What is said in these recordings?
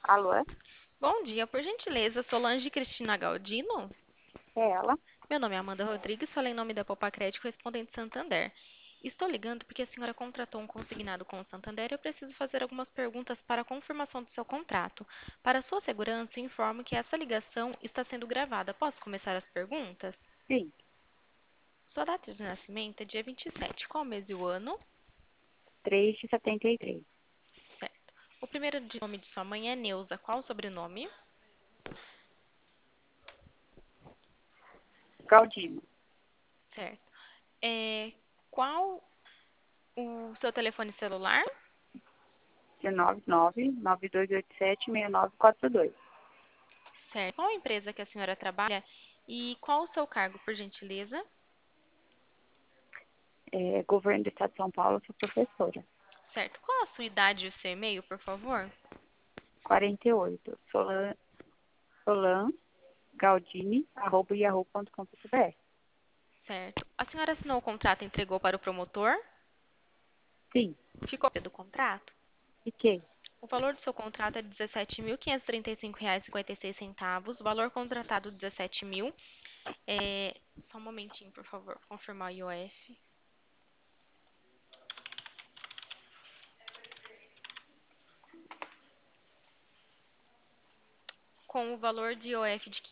Alô? Bom dia, por gentileza, Solange Cristina Galdino. É ela? Meu nome é Amanda Rodrigues, falei em nome da Popacred correspondente Santander. Estou ligando porque a senhora contratou um consignado com o Santander e eu preciso fazer algumas perguntas para a confirmação do seu contrato. Para sua segurança, informo que essa ligação está sendo gravada. Posso começar as perguntas? Sim. Sua data de nascimento é dia 27. Qual mês e o ano? 3 de 73. Certo. O primeiro nome de sua mãe é Neuza. Qual o sobrenome? Galdino. Certo. Qual o seu telefone celular? 199-9287-6942. Certo. Qual a empresa que a senhora trabalha e qual o seu cargo, por gentileza? Governo do Estado de São Paulo, sou professora. Certo. Qual a sua idade e o seu e-mail, por favor? 48. Solan Galdini, @yahoo.com.br. Certo. A senhora assinou o contrato e entregou para o promotor? Sim. Ficou a cópia do contrato? Fiquei. O valor do seu contrato é R$ 17.535,56. O valor contratado 17 mil. Só um momentinho, por favor. Confirmar o IOF. Com o valor de IOF de R$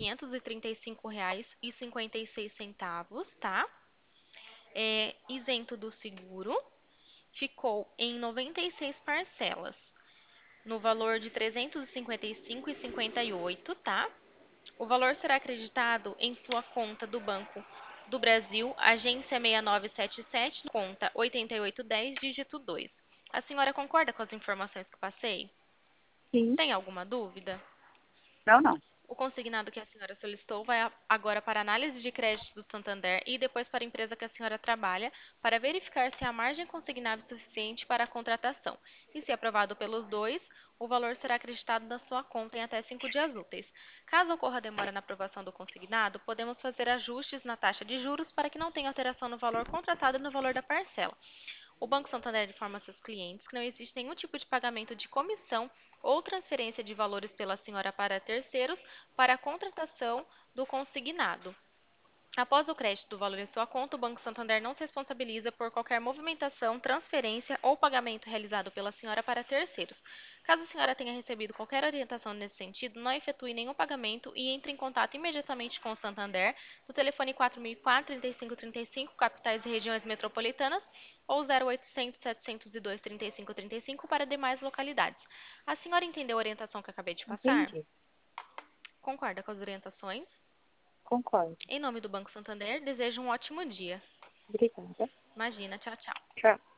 535,56, tá? Isento do seguro. Ficou em 96 parcelas, no valor de R$ 355,58, tá? O valor será acreditado em sua conta do Banco do Brasil, agência 6977, conta 8810, dígito 2. A senhora concorda com as informações que passei? Sim. Tem alguma dúvida? Não, não. O consignado que a senhora solicitou vai agora para análise de crédito do Santander e depois para a empresa que a senhora trabalha, para verificar se há margem consignável suficiente para a contratação. E se aprovado pelos dois, o valor será acreditado na sua conta em até 5 dias úteis. Caso ocorra demora na aprovação do consignado, podemos fazer ajustes na taxa de juros para que não tenha alteração no valor contratado e no valor da parcela. O Banco Santander informa seus clientes que não existe nenhum tipo de pagamento de comissão ou transferência de valores pela senhora para terceiros para a contratação do consignado. Após o crédito do valor em sua conta, o Banco Santander não se responsabiliza por qualquer movimentação, transferência ou pagamento realizado pela senhora para terceiros. Caso a senhora tenha recebido qualquer orientação nesse sentido, não efetue nenhum pagamento e entre em contato imediatamente com o Santander no telefone 4004-3535, capitais e regiões metropolitanas, ou 0800 702 3535 para demais localidades. A senhora entendeu a orientação que acabei de passar? Entendi. Concorda com as orientações? Concordo. Em nome do Banco Santander, desejo um ótimo dia. Obrigada. Imagina, tchau, tchau. Tchau.